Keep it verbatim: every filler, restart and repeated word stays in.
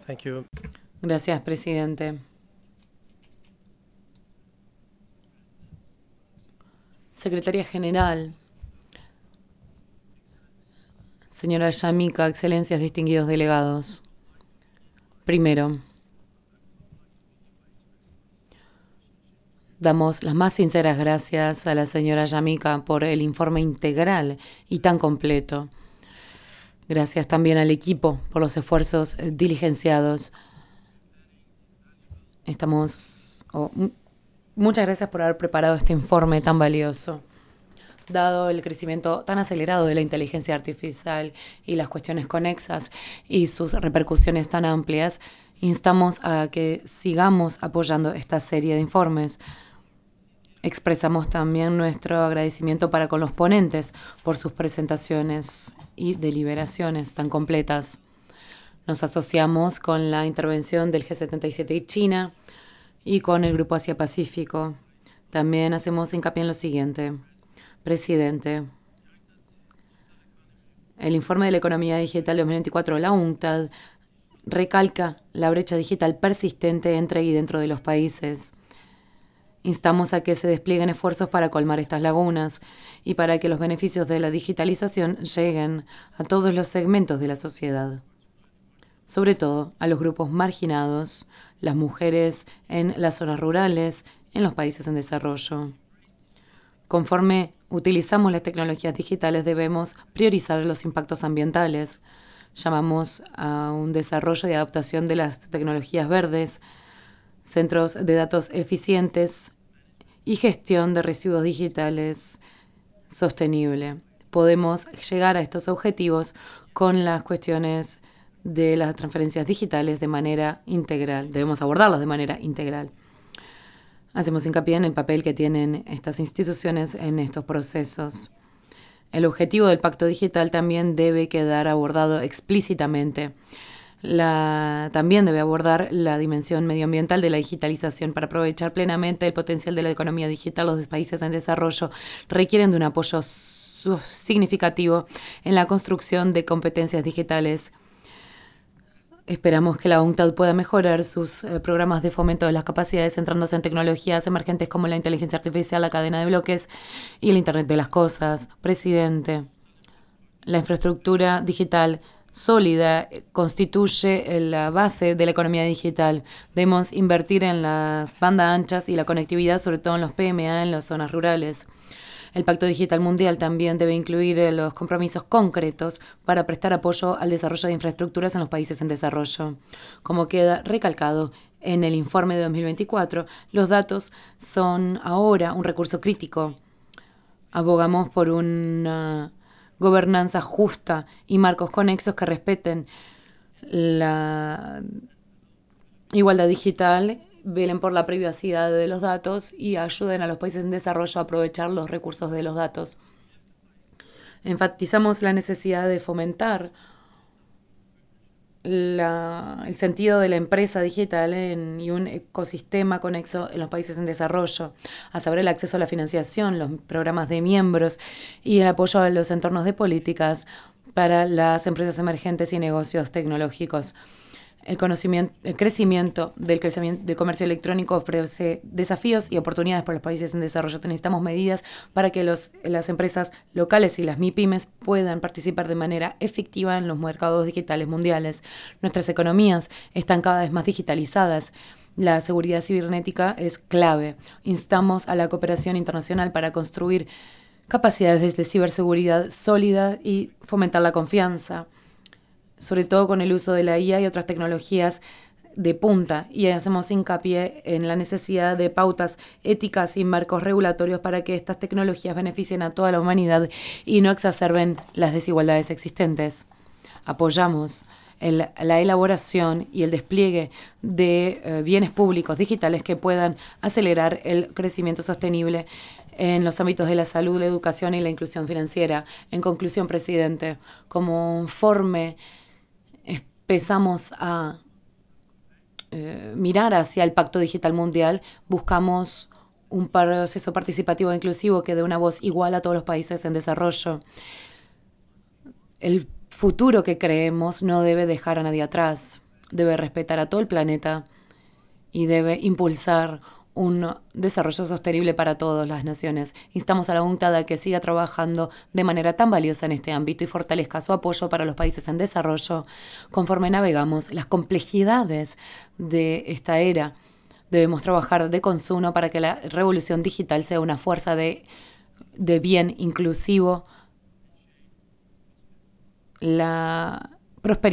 Thank you. Gracias, presidente. Secretaria General, señora Yamika, excelencias, distinguidos delegados. Primero, damos las más sinceras gracias a la señora Yamika por el informe integral y tan completo. Gracias también al equipo por los esfuerzos diligenciados. Estamos... Oh, muchas gracias por haber preparado este informe tan valioso. Dado el crecimiento tan acelerado de la inteligencia artificial y las cuestiones conexas y sus repercusiones tan amplias, instamos a que sigamos apoyando esta serie de informes. Expresamos también nuestro agradecimiento para con los ponentes por sus presentaciones y deliberaciones tan completas. Nos asociamos con la intervención del G setenta y siete y China y con el Grupo Asia-Pacífico. También hacemos hincapié en lo siguiente. Presidente, el informe de la economía digital dos mil veinticuatro de la UNCTAD recalca la brecha digital persistente entre y dentro de los países. Instamos a que se desplieguen esfuerzos para colmar estas lagunas y para que los beneficios de la digitalización lleguen a todos los segmentos de la sociedad, sobre todo a los grupos marginados, las mujeres en las zonas rurales, en los países en desarrollo. Conforme utilizamos las tecnologías digitales, debemos priorizar los impactos ambientales. Llamamos a un desarrollo y adaptación de las tecnologías verdes, centros de datos eficientes y gestión de residuos digitales sostenible. Podemos llegar a estos objetivos con las cuestiones de las transferencias digitales de manera integral. Debemos abordarlas de manera integral. Hacemos hincapié en el papel que tienen estas instituciones en estos procesos. El objetivo del Pacto Digital también debe quedar abordado explícitamente. La, también debe abordar la dimensión medioambiental de la digitalización para aprovechar plenamente el potencial de la economía digital. Los países en desarrollo requieren de un apoyo significativo en la construcción de competencias digitales. Esperamos que la UNCTAD pueda mejorar sus eh, programas de fomento de las capacidades centrándose en tecnologías emergentes como la inteligencia artificial, la cadena de bloques y el Internet de las cosas. Presidente, la infraestructura digital sólida constituye la base de la economía digital. Debemos invertir en las bandas anchas y la conectividad, sobre todo en los P M A, en las zonas rurales. El Pacto Digital Mundial también debe incluir los compromisos concretos para prestar apoyo al desarrollo de infraestructuras en los países en desarrollo. Como queda recalcado en el informe de dos mil veinticuatro, los datos son ahora un recurso crítico. Abogamos por una gobernanza justa y marcos conexos que respeten la igualdad digital, velen por la privacidad de los datos y ayuden a los países en desarrollo a aprovechar los recursos de los datos. Enfatizamos la necesidad de fomentar la, el sentido de la empresa digital en, y un ecosistema conexo en los países en desarrollo, a saber el acceso a la financiación, los programas de miembros y el apoyo a los entornos de políticas para las empresas emergentes y negocios tecnológicos. El, conocimiento, el crecimiento del, crecimiento del comercio electrónico ofrece desafíos y oportunidades para los países en desarrollo. Necesitamos medidas para que los, las empresas locales y las MIPYMES puedan participar de manera efectiva en los mercados digitales mundiales. Nuestras economías están cada vez más digitalizadas. La seguridad cibernética es clave. Instamos a la cooperación internacional para construir capacidades de ciberseguridad sólidas y fomentar la confianza, sobre todo con el uso de la I A y otras tecnologías de punta, y hacemos hincapié en la necesidad de pautas éticas y marcos regulatorios para que estas tecnologías beneficien a toda la humanidad y no exacerben las desigualdades existentes. Apoyamos el, la elaboración y el despliegue de eh, bienes públicos digitales que puedan acelerar el crecimiento sostenible en los ámbitos de la salud, la educación y la inclusión financiera. En conclusión, presidente, como informe empezamos a eh, mirar hacia el Pacto Digital Mundial, buscamos un proceso participativo e inclusivo que dé una voz igual a todos los países en desarrollo. El futuro que creemos no debe dejar a nadie atrás. debe respetar a todo el planeta y debe impulsar un desarrollo sostenible para todas las naciones. Instamos a la UNCTAD a que siga trabajando de manera tan valiosa en este ámbito y fortalezca su apoyo para los países en desarrollo conforme navegamos las complejidades de esta era. Debemos trabajar de consumo para que la revolución digital sea una fuerza de, de bien inclusivo, la prosperidad